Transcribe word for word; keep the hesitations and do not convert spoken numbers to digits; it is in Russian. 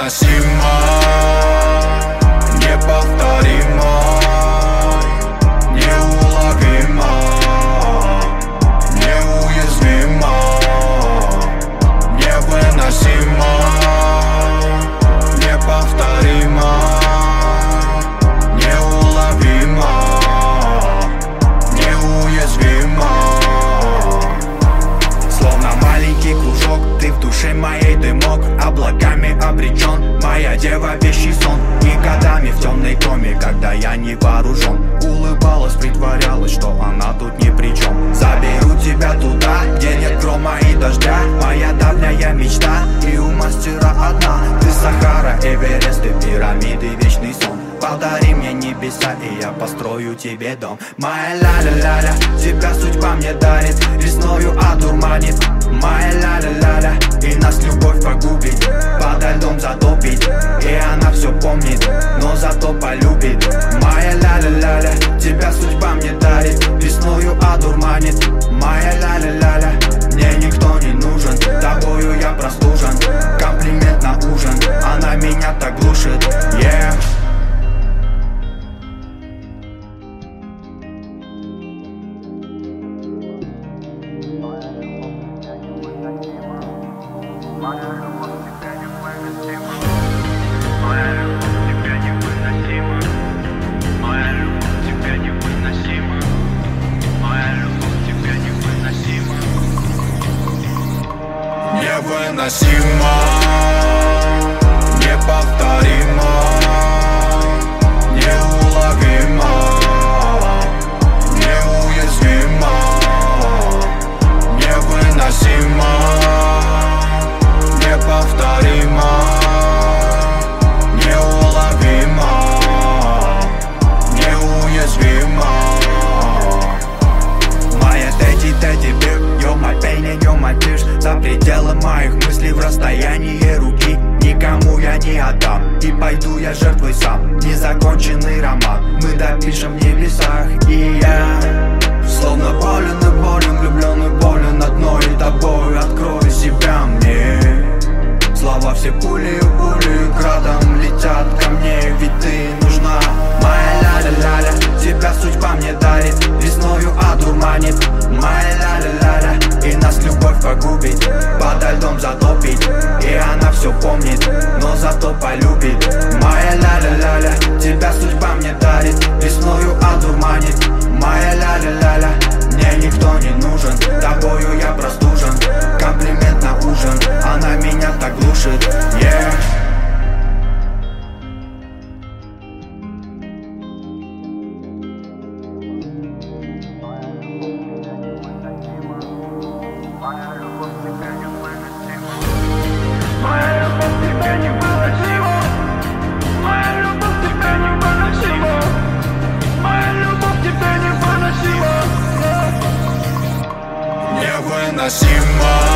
невыносимо, неповторимо, неуловимо, неуязвимо, невыносимо, неповторимо, неуловимо, неуязвимо. Словно маленький кружок, ты в душе моей дымок, облаками обречен, моя дева вещий сон. И годами в темной коме, когда я не вооружен, улыбалась, притворялась, что она тут ни при чем. Заберу тебя туда, где нет грома и дождя, моя давняя мечта, и у мастера одна. Ты Сахара, Эверест и пирамиды, вечный сон. Подари мне небеса, и я построю тебе дом. Моя ля-ля-ля-ля, тебя судьба мне дарит, весною одурманит. Моя ля-ля-ля-ля, и нас любовь погубит, подо льдом затопит. И она все помнит, но зато полюбит. Моя ля-ля-ля-ля, тебя судьба мне дарит, весною одурманит. Моя ля-ля-ля-ля, мне никто не нужен, тобою я простужен. Комплимент на ужин, она меня так глушит, yeah. Моя любовь тебя невыносима, моя любовь тебя невыносима, моя любовь тебя невыносима, моя любовь тебя невыносима. Невыносимо, неповторимо, неуловимо, неуязвимо, невыносимо, неповторимо, неуловимо, неуязвимо. Моя Тедди, Тедди Бир, you're my pain and you're my tears. За пределы моих мыслей в расстоянии руки никому я не отдам, и пойду я жертвой сам. Незаконченный роман мы допишем в небесах, и я словно болен и болен, влюблен и болен одной тобой. Открой себя мне. Слова все пули, пули градом летят ко мне, ведь ты нужна. Моя ля-ля-ля-ля, тебя судьба мне дарит, весною одурманит. Моя ля-ля-ля-ля, и нас любовь погубит, подо льдом затопит. И она все помнит, но зато полюбит. Моя ля-ля-ля-ля, тебя судьба мне дарит, весною одурманит. Моя ля-ля-ля-ля, мне никто не нужен, тобою я простужен. Комплимент на ужин, она меня так глушит, yeah. Моя любовь тебя невыносима, моя любовь тебя невыносима, моя любовь тебя невыносима, моя любовь тебя невыносима. Невыносимо.